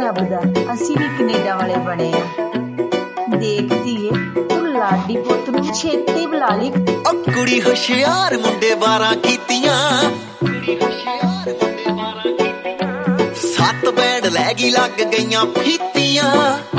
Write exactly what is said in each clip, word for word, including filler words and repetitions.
ਰੱਬ ਦਾ ਅਸੀਂ ਵੀ ਕੈਨੇਡਾ ਵਾਲੇ ਬਣੇ ਆ। ਦੇਖ ਧੀਏ ਤੂੰ ਲਾਡੀ ਪੁੱਤ ਨੂੰ ਛੇਤੀ ਬੁਲਾ ਲਈ। ਓ ਕੁੜੀ ਹੁਸ਼ਿਆਰ ਮੁੰਡੇ ਬਾਰਾਂ ਕੀਤੀਆਂ, ਕੁੜੀ ਹੁਸ਼ਿਆਰ ਮੁੰਡੇ ਬਾਰਾਂ ਕੀਤੀਆਂ, ਸੱਤ ਬੈਂਡ ਲੈ ਗਈ ਲੱਗ ਗਈਆਂ ਫੀਤੀਆਂ।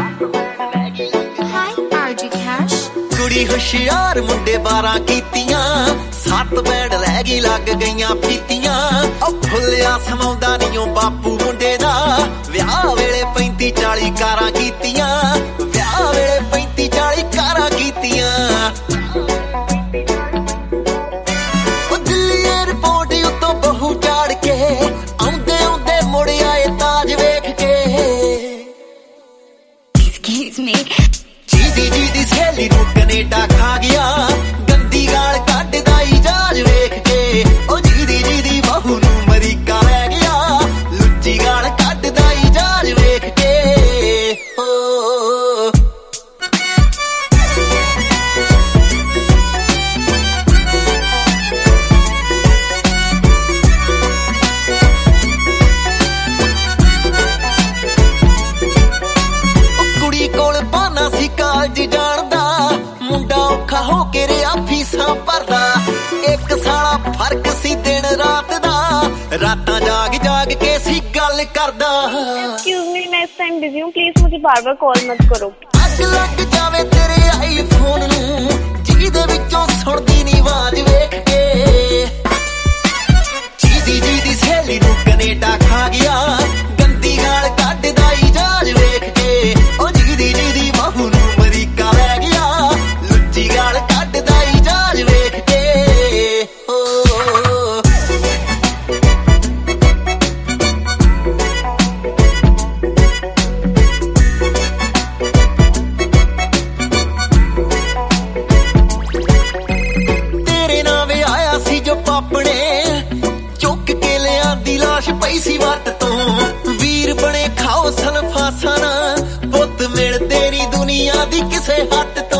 ਕੁੜੀ ਹੁਸ਼ਿਆਰ ਮੁੰਡੇ ਬਾਰਾਂ ਕੀਤੀਆਂ, ਸੱਤ ਬੈਂਡ ਲੈ ਗਈ ਲੱਗ ਗਈਆਂ ਫੀਤੀਆਂ। ਓ ਫੁੱਲਿਆ ਸਮਾਉਂਦਾ ਨੀ ਓ ਬਾਪੂ ਮੁੰਡੇ ਦਾ, ਵਿਆਹ ਵੇਲੇ ਪੈਂਤੀ ਚਾਲੀ ਕਾਰਾਂ ਕੀਤੀਆਂ, ਵਿਆਹ ਵੇਲੇ ਪੈਂਤੀ ਚਾਲੀ ਕਾਰਾਂ ਕੀਤੀਆਂ। ਓ ਦਿੱਲੀ ਏਅਰਪੋਰਟ ਉੱਤੋਂ ਬਹੂ ਚਾੜ ਕੇ ਆਉਂਦੇ ਆਉਂਦੇ ਮੁੜ ਆਏ ਤਾਜ ਵੇਖ ਕੇ। ਜੀਦੀ ਜੀਦੀ ਸਹੇਲੀ ਨੂੰ ਕੈਨੇਡਾ ਖਾ ਗਿਆ, ਗੰਦੀ ਗਾਲ ਕੱਢਦਾ ਈ ਜਹਾਜ਼ ਵੇਖ ਕੇ। ਓ ਜੀਦੀ ਜੀਦੀ ਬਹੂ ਨੂੰ ਅਮਰੀਕਾ ਲੈ ਗਿਆ, ਲੁੱਚੀ ਗਾਲ ਕੱਢਦਾ ਈ ਜਹਾਜ਼ ਵੇਖ ਕੇ। ਓ ਕੁੜੀ ਕੋਲ ਬਹਾਨਾ ਸੀ ਕਾਲਜ ਜਾਣ ਦਾ, ਮੁੰਡਾ ਔਖਾ ਹੋ ਕੇ ਰਿਹਾ ਫੀਸਾਂ ਭਰਦਾ। ਇੱਕ ਸਾਲਾ ਫਰਕ ਸੀ ਦਿਨ ਰਾਤ ਦਾ, ਰਾਤਾਂ ਜਾਗ ਜਾਗ ਕੇ ਸੀ ਗੱਲ ਕਰਦਾ। Excuse me, मैं इस टाइम बिजी हूँ, प्लीज मुझे बार बार कॉल मत करो। ਅੱਗ ਲੱਗ ਜਾਵੇ ਤੇਰੇ ਆਈਫੋਨ ਨੂੰ, ਜਿਹਦੇ ਵਿੱਚੋਂ ਸੁਣਦੀ ਨੀ ਆਵਾਜ਼ ਵੇਖ ਕੇ। ਜੀਦੀ ਜੀਦੀ ਸਹੇਲੀ ਨੂੰ ਕੈਨੇਡਾ ਖਾ ਗਿਆ, ਗੰਦੀ ਗਾਲ ਕੱਢਦਾ ਈ ਜਹਾਜ਼ ਵੇਖ ਕੇ। ਓ ਜੀਦੀ ਜੀਦੀ ਬਹੂ ਨੂੰ ਅਮਰੀਕਾ ਲੈ ਗਿਆ, ਲੁੱਚੀ ਗਾਲ ਕੱਢਦਾ ਈ ਜਹਾਜ਼ ਵੇਖ ਕੇ। ਓ ਤੇਰੇ ਨਾਲ ਵਿਆਹਿਆ ਸੀ ਜੋ ਪਾਪਣੇ, ਚੁੱਕ ਕੇ ਲਿਆਂਦੀ ਲਾਸ਼ ਪਈ ਸੀ ਵੱਟ ਤੋਂ। ਵੀਰ ਬਣੇ ਖਾਓ ਸਲਫਾਸਾਂ ਨਾ, ਪੁੱਤ ਮਿਲਦੇ ਨੀ ਦੁਨੀਆ ਦੀ ਕਿਸੇ ਹੱਟ